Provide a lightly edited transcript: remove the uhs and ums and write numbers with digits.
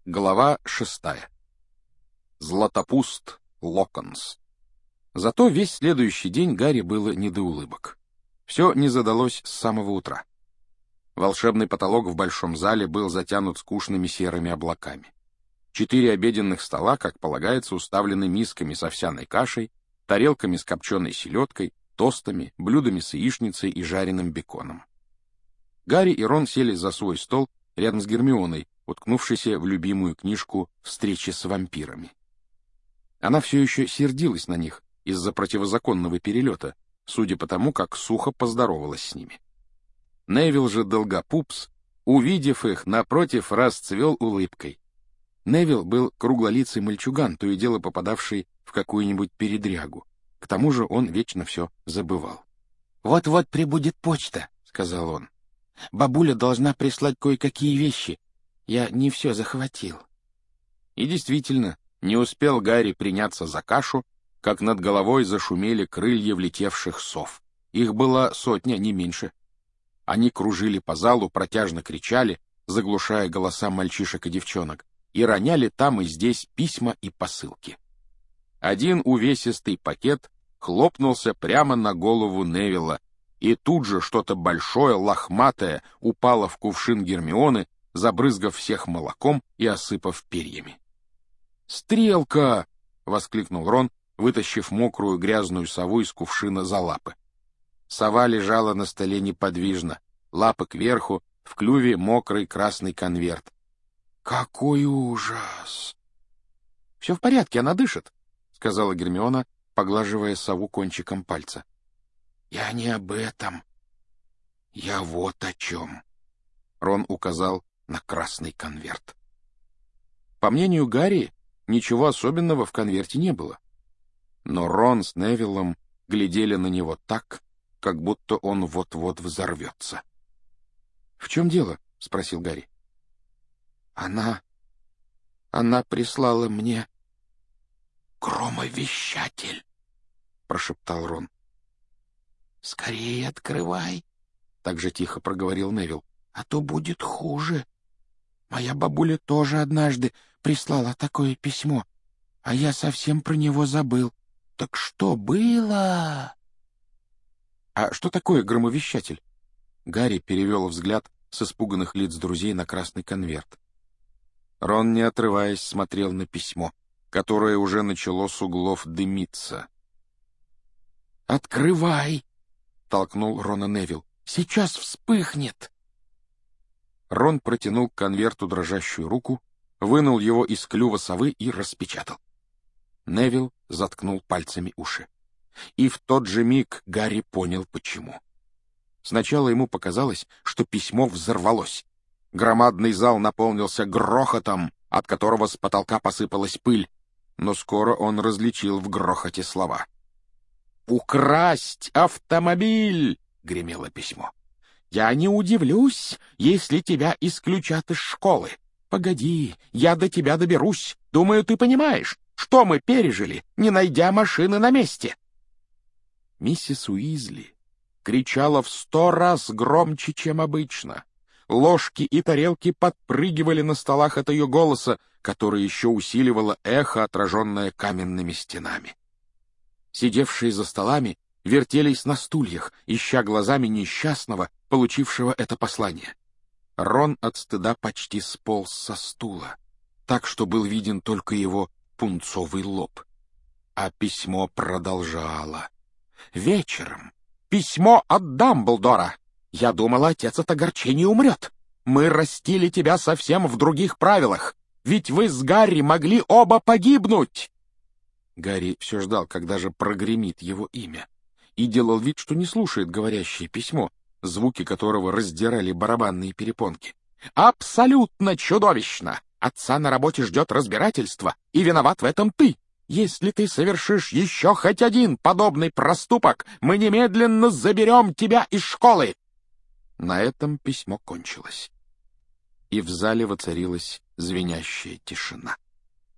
Глава 6. Златопуст Локонс. Зато весь следующий день Гарри было не до улыбок. Все не задалось с самого утра. Волшебный потолок в большом зале был затянут скучными серыми облаками. 4 обеденных стола, как полагается, уставлены мисками с овсяной кашей, тарелками с копченой селедкой, тостами, блюдами с яичницей и жареным беконом. Гарри и Рон сели за свой стол рядом с Гермионой, уткнувшейся в любимую книжку «Встречи с вампирами». Она все еще сердилась на них из-за противозаконного перелета, судя по тому, как сухо поздоровалась с ними. Невилл же Долгопупс, увидев их, напротив, расцвел улыбкой. Невилл был круглолицый мальчуган, то и дело попадавший в какую-нибудь передрягу. К тому же он вечно все забывал. «Вот-вот прибудет почта», — сказал он. «Бабуля должна прислать кое-какие вещи. Я не все захватил». И действительно, не успел Гарри приняться за кашу, как над головой зашумели крылья влетевших сов. Их было 100, не меньше. Они кружили по залу, протяжно кричали, заглушая голоса мальчишек и девчонок, и роняли там и здесь письма и посылки. Один увесистый пакет хлопнулся прямо на голову Невилла, и тут же что-то большое, лохматое, упало в кувшин Гермионы, забрызгав всех молоком и осыпав перьями. «Стрелка!» — воскликнул Рон, вытащив мокрую грязную сову из кувшина за лапы. Сова лежала на столе неподвижно, лапы кверху, в клюве мокрый красный конверт. «Какой ужас!» «Все в порядке, она дышит», — сказала Гермиона, поглаживая сову кончиком пальца. «Я не об этом. Я вот о чем». Рон указал на красный конверт. По мнению Гарри, ничего особенного в конверте не было. Но Рон с Невиллом глядели на него так, как будто он вот-вот взорвется. — В чем дело? — спросил Гарри. — Она прислала мне громовещатель, — прошептал Рон. — Скорее открывай, — так же тихо проговорил Невилл, — а то будет хуже. Моя бабуля тоже однажды прислала такое письмо, а я совсем про него забыл. Так что было? — А что такое громовещатель? Гарри перевел взгляд с испуганных лиц друзей на красный конверт. Рон, не отрываясь, смотрел на письмо, которое уже начало с углов дымиться. «Открывай!» — толкнул Рона Невилл. «Сейчас вспыхнет!» Рон протянул к конверту дрожащую руку, вынул его из клюва совы и распечатал. Невилл заткнул пальцами уши. И в тот же миг Гарри понял, почему. Сначала ему показалось, что письмо взорвалось. Громадный зал наполнился грохотом, от которого с потолка посыпалась пыль, но скоро он различил в грохоте слова. «Украсть автомобиль!» — гремело письмо. «Я не удивлюсь, если тебя исключат из школы. Погоди, я до тебя доберусь. Думаю, ты понимаешь, что мы пережили, не найдя машины на месте». Миссис Уизли кричала в 100 раз громче, чем обычно. Ложки и тарелки подпрыгивали на столах от ее голоса, которое еще усиливало эхо, отраженное каменными стенами. Сидевшие за столами вертелись на стульях, ища глазами несчастного, получившего это послание. Рон от стыда почти сполз со стула, так что был виден только его пунцовый лоб. А письмо продолжало. «Вечером. Письмо от Дамблдора. Я думала, отец от огорчения умрет. Мы растили тебя совсем в других правилах, ведь вы с Гарри могли оба погибнуть». Гарри все ждал, когда же прогремит его имя, и делал вид, что не слушает говорящее письмо, звуки которого раздирали барабанные перепонки. «Абсолютно чудовищно! Отца на работе ждет разбирательство, и виноват в этом ты. Если ты совершишь еще хоть один подобный проступок, мы немедленно заберем тебя из школы!» На этом письмо кончилось, и в зале воцарилась звенящая тишина.